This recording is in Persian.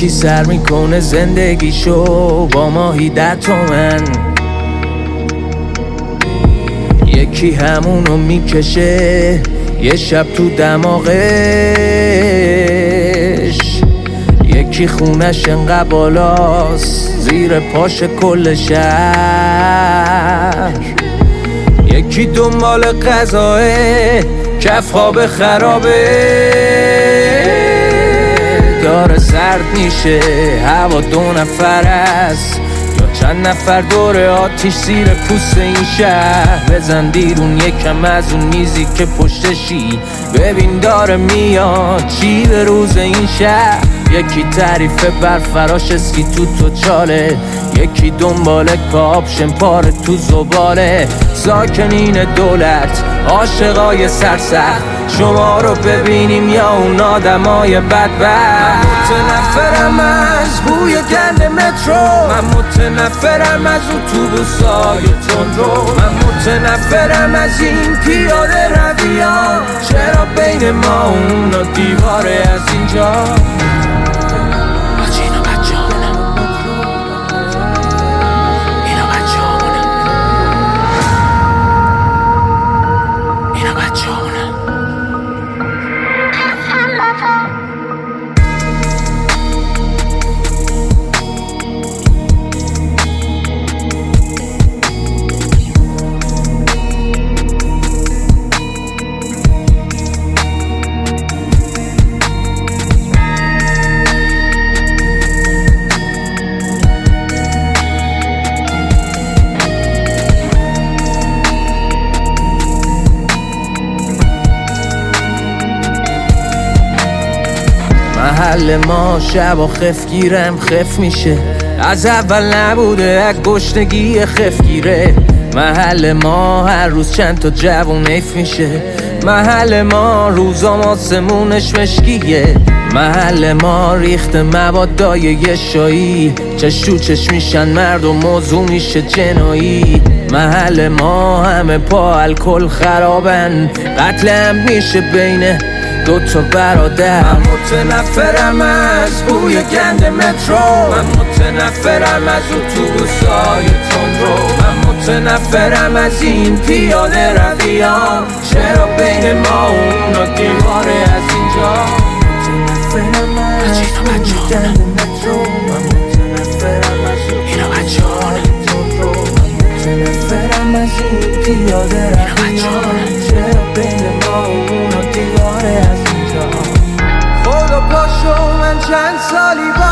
یکی سر میکنه زندگیشو با ماهی 10 تومن، یکی همونو میکشه یه شب تو دماغش، یکی خونش انقدر بالاست زیر پاش کل شهر، یکی دنبال غذاه کف خواب خرابه، داره سرد میشه هوا 2 نفر است یا چند نفر دور آتیش زیر پوست این شهر. بزن بیرون یکم از اون میزی که پشتشی، ببین داره میاد چی به روز این شهر. یکی تعریف بر فراش اسکی تو چاله، یکی دنبال کاپشن پاره تو زباله. ساکنین دولت عاشقای سرسخت، شما رو ببینیم یا اون آدمای بدبخت. متنفرم از بوی گند مترو، من متنفرم از اتوبوسای تندرو، من متنفرم از این پیاده رویان. چرا بین ما اونا دیواره از اینجا؟ محل ما شب و خف گیرم خف میشه، از اول نبوده از گشنگی خف گیره. محل ما هر روز چند تا جوون حیف میشه، محل ما روزام آسمونش مشکیه. محل ما ریخت موادای یه شایی، چش تو چش میشن مرد و موضوع میشه جنایی. محل ما همه پا الکل خرابن، قتل هم میشه بین 2 تا برادر. من متنفرم از بوی گند مترو، من متنفرم از اتوبوسای تندرو، من متنفرم از این پیاده رویان. چرا بین ما اونا دیواره از اینجا؟ متنفرم از بوی گند مترو، من متنفرم از اتوبوسای تندرو، من متنفرم از این پیاده رویان. چرا بین ما اونا دیواره از اینجا؟ خدا پاشو من چند سالی